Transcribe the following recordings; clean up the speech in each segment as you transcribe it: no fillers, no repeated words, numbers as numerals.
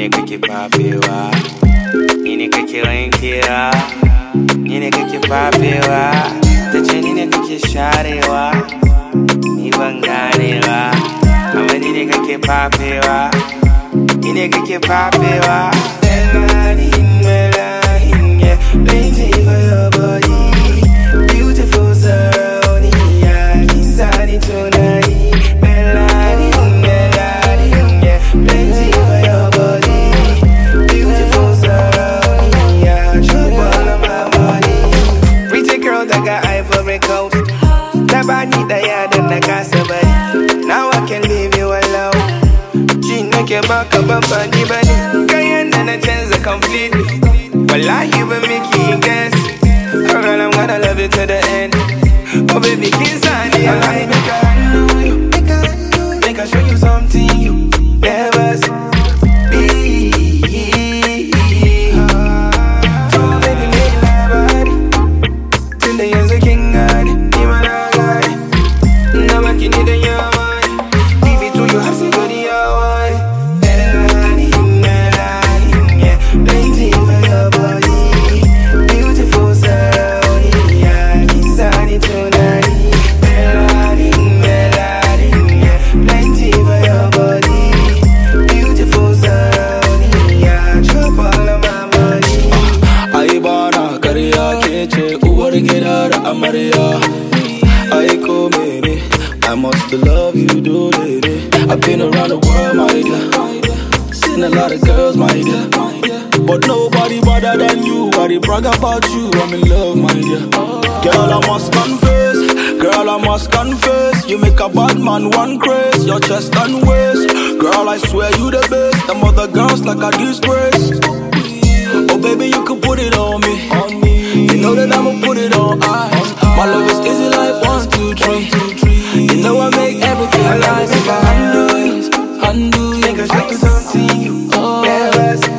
ne kake fafewa, ni ne kake wankewa, ni ne kake fafewa, tace ni ne kake sharewa, ni ban ganewa, amma ni ne kake fafewa, ni ne kake fafewa. Melanin, yeah, plenty for your body, beautiful surrounding, yeah, inside it tonight. Melanin, yeah, plenty for your body, beautiful surrounding, yeah, drop all of my money. Pretty girl that got Ivory Coast, never need the yard and the casa body. Now I can leave you alone. She make your back up and body body. Cayenne and a chance completely. Well, I even make you guess. Oh girl, I'm gonna love you to the end. Oh baby, kiss on you. I make a handle you. Make I show you something you never see. So baby, make my body till the ends of King God. You and I got it. Now I can need in your mind. Leave it to you, have some good in your mind. Plenty for your body, beautiful surrounding, yeah, inside it tonight. Melanin, yeah, plenty for your body, beautiful surrounding, yeah, drop all of my money. Ai bana karya kece uwar gida da amarya. Ai kome ne, I must love you daily. I've been around the world, my dear, seen a lot of girls, my dear, but nobody better than you. I brag about you, I'm in love, my dear. Girl, I must confess, you make a bad man one craze. Your chest and waist, girl, I swear you the best. Them other girls like a disgrace. Oh baby, you can put it on me. You know that I'ma put it on ice. My love is easy like 1, 2, 3. You know I make everything nice. If I undo you, Make I show you something you never see.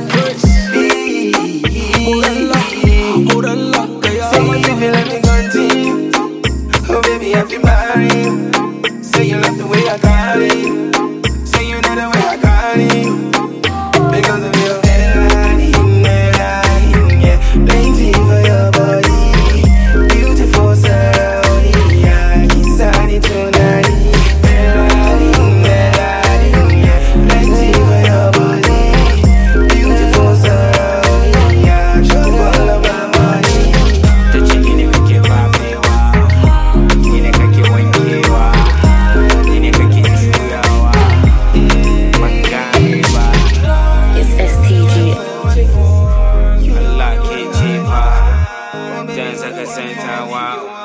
Say if you let me continue, oh baby, I feel married. Say you love the way I got it. Say you know the way I got it. Because of your melanin, yeah, plenty for your body, beautiful surrounding, yeah, inside it tonight. Melanin, yeah, plenty for your body, beautiful surrounding, yeah, drop all of my money. Tace ni ne kake fafewa, ni ne kake wankewa, ni ne kake juyawa, ban gane ba. It's STG. Allah ke ce fa, jan saka santawa.